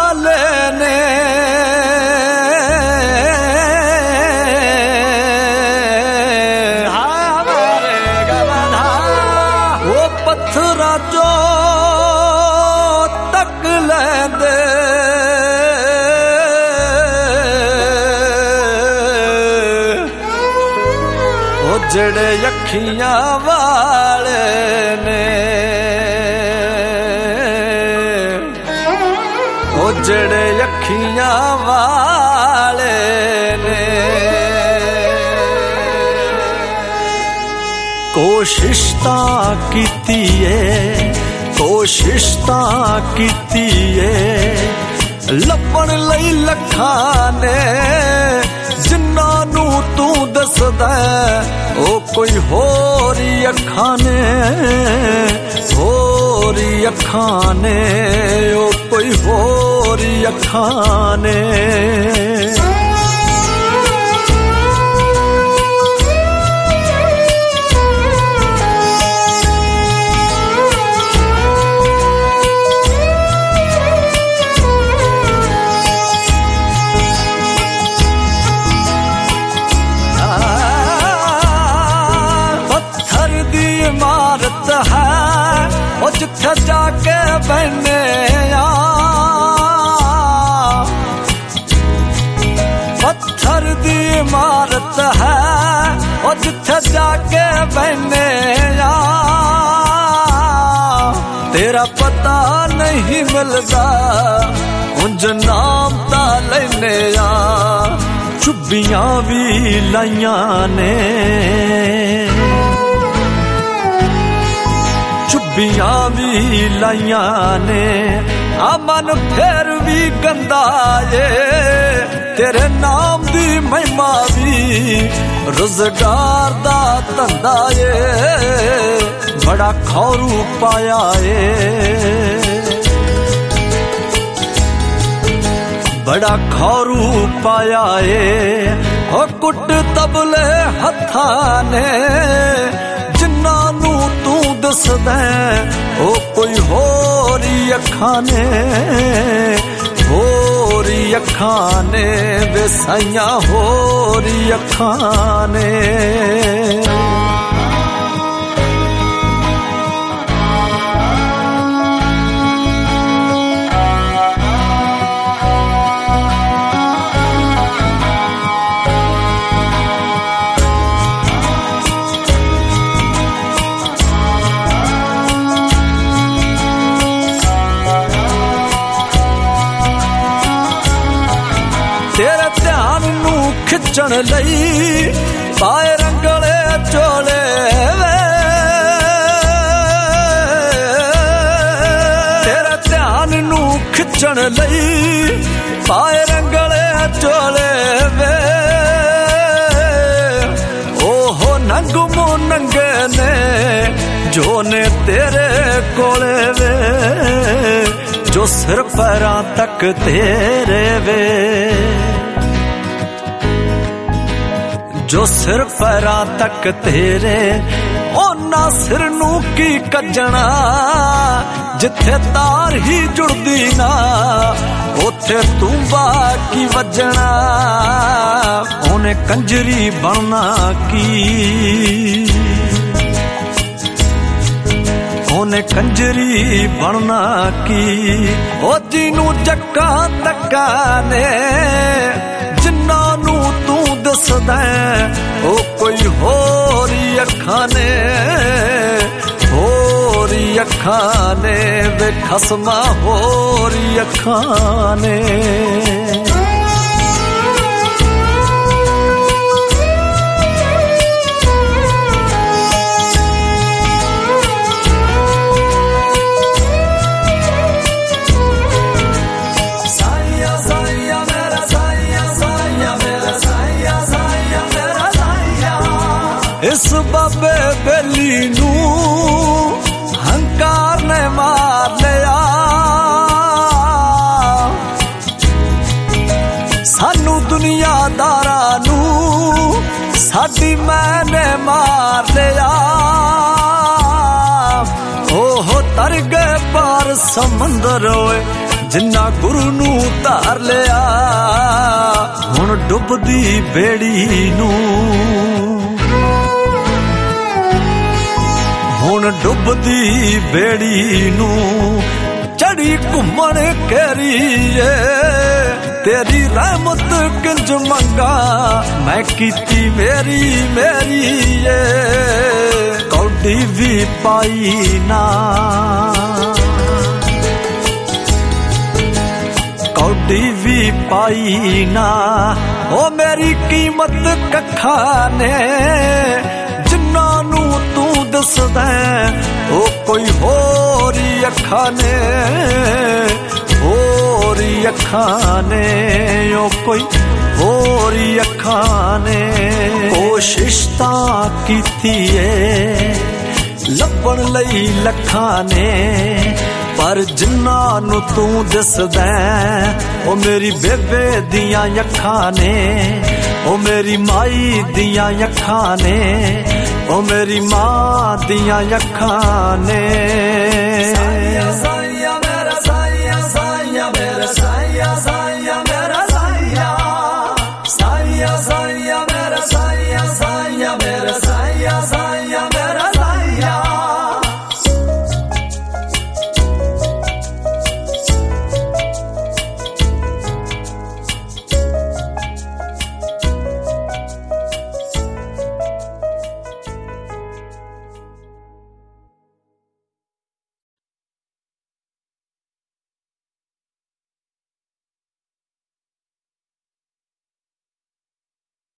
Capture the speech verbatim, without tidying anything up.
वाले ने वो पत्थरा जो तक लेंदे वो जड़े अखियां वाले ने वो जड़े अखियां वाले ने कोशिश तां कीती है कोशिश तां कीती है लभण लई लखां ने जिन्हां नू तू दसदा ओ कोई होर अखां ने होर अखां ने ओ कोई होर अखां ने इमारत है वो जिथे जाके बहने पत्थर दी इमारत है वो जिथे जाके बहने तेरा पता नहीं मिलता उंज नाम ता लेने चुब्बियां भी लाइया ने चुब्बियां भी लाइया ने अमन फिर भी गंदा ये तेरे नाम दी महिमा भी रोजगार दा धंधा ये बड़ा खौरू पाया ये बड़ा खौरू पाया ये ओ कुट तबले हथा ने जिन्ना नू तू दसदा ओ कोई होरी अखां ने होरी अखां ने वे साइयां होरी अखां ने तेरे ध्यान नू खिचण लई पाए रंगले चोले वे तेरे ध्यान नू खिचण लई पाए रंगले चोले वे ओहो नंगू मू नंगे ने जो ने तेरे कोले वे जो सिर पैरां तक तेरे वे जो सिर पैरां तक तेरे ओना सिर नू की कजना जिथे तार ही जुड़दी ना उथे तू बाकी वजना ओने कंजरी बनना की ओने कंजरी बनना की ओ जिनू जक्का तक्का ने जिन्ना नू तू दसदा ओ कोई होरी अखां ने होरी अखां ने वे खसमा होरी अखां ने इस बाबे बेली नू हंकार ने मार लिया सानू दुनियादारा नू साडी मैंने मार लिया ओहो तर गए पार समंदर होए जिन्ना गुरु नू धार लिया हुण डुबदी बेड़ी नू हुण डुबदी बेड़ी नू चढ़ी घुमण कैरीए तेरी रहमत किंज मंगा मैं कीती मेरी मेरी ये कौडी भी पाई ना कौडी भी पाई ना ओ मेरी कीमत कखा ने जिन्ना नू तू दसदा ओ कोई होर अखा ने होर अखा ने ओ कोई होर अखा ने कोशिश तां कीती है लभण लई लखा ने पर जिन्ना नू तू दसदा ओ मेरी बेबे दियां अखा ने ओ मेरी माई दियां अखा ने ओ मेरी मां दियां अखा ने